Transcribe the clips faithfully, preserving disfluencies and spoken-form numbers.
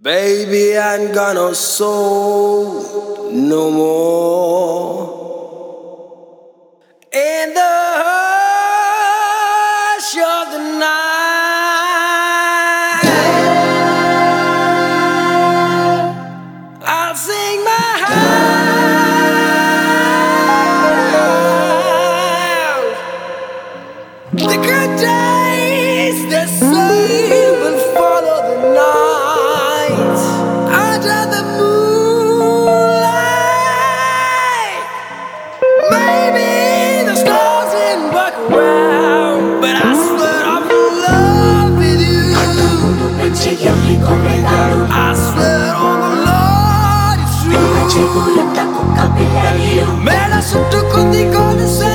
Baby, I ain't got no soul no more. In the hush of the night, I'll sing my heart. The good days, the sun will follow the night under the moonlight. Maybe the stars didn't work around, but I swear I'm in love with you. I swear on the Lord it's true. Mela చుట్టుకుంది కొలిసే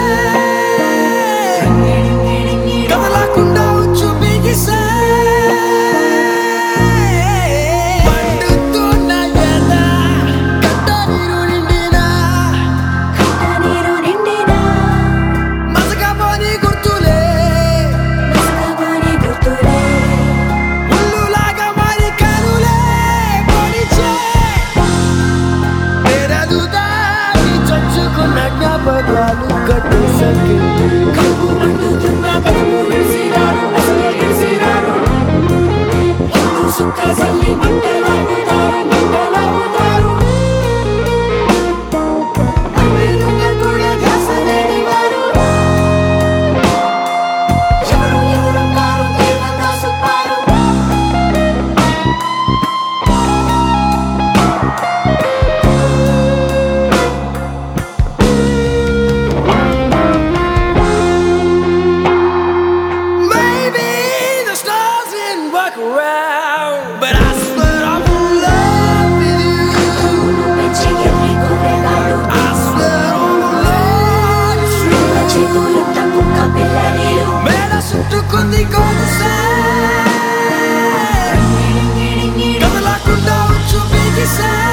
కదలకుండా ఉంచు బిగిసే మండుతున్న ఎద కట్టనీరు నిండినా మసకపోని గుర్తులే ముళ్ళులాగా మారి కనులే పొడిచే తెరదుదాని చొచ్చుకున్న జ్ఞాపకాలు కట్టేసరికి కలుపు మండుతున్న కలుపు విసిరారు అసలు విసిరారు ఎందు సుక్క చల్లి మంటలాగుతారు మంటలాగుతారు అమెరుగా కూడా ధ్యాస లేనివారు ఎవరు ఎవరు కారు Devadasu Paru Maybe the stars didn't work around, but I swear I'm in love with you. I swear on the Lord it's true. Mela చుట్టుకుంది కొలిసే కదలకుండా ఉంచు బిగిసే